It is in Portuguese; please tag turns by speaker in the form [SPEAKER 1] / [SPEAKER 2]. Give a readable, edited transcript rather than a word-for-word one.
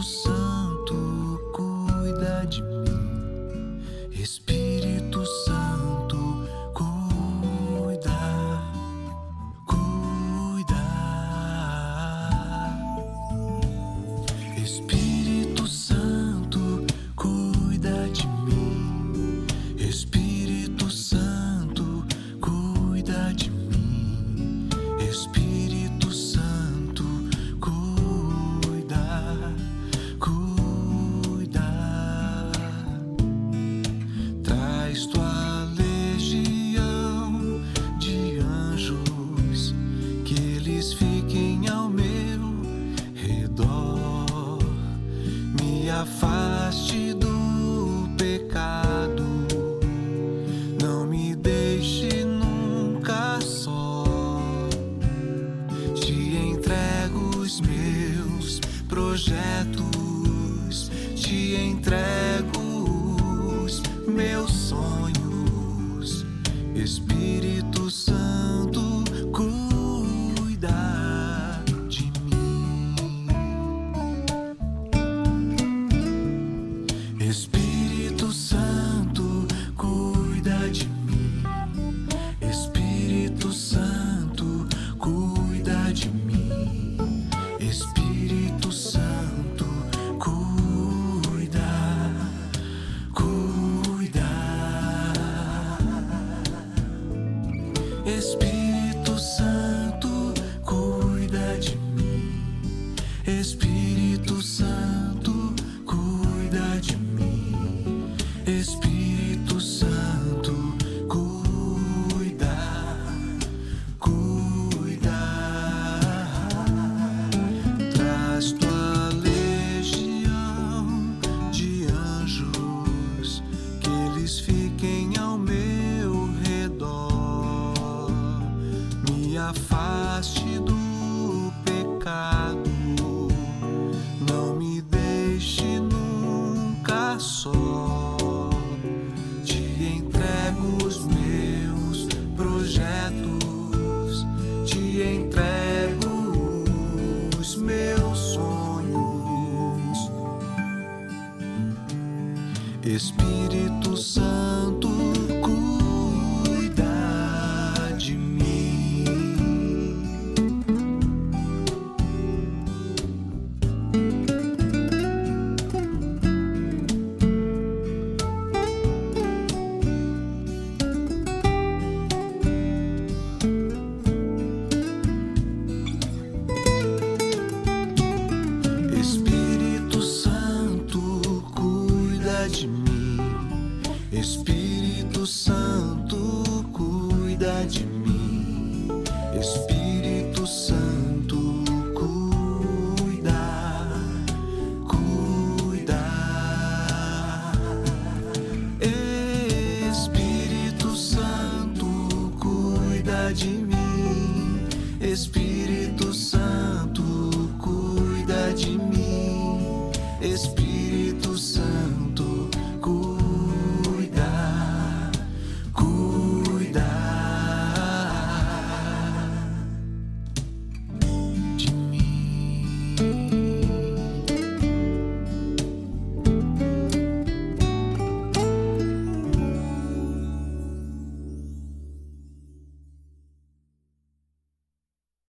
[SPEAKER 1] Espírito Santo, cuida de mim. Espírito Santo, cuida, cuida. Espírito Santo, cuida de mim. Espírito Santo, cuida de mim. Espírito Santo, cuida, cuida. Traz tua legião de anjos, que eles fiquem ao meu redor. Me afaste do pecado, não me deixe nunca só. Te entrego os meus projetos, te entrego os meus sonhos. Espírito Santo, cuida de mim. Espírito Santo, cuida de mim. Espírito Santo, cuida de mim. Espírito Santo, cuida, cuida. Espírito Santo, cuida de mim. Espírito Santo, cuida de mim. Espírito Santo, cuida, cuida. Traz tua legião de anjos, que eles fiquem ao meu redor. Me afaste do pecado, não me deixe nunca só. Te entrego os meus projetos, te entrego os meus sonhos. Espírito Santo, cuida de mim. Espírito Santo, cuida de mim. Espírito Santo, cuida de mim. Espírito Santo, cuida, cuida. Espírito Santo, cuida de mim. Espírito Santo, cuida de mim. Espírito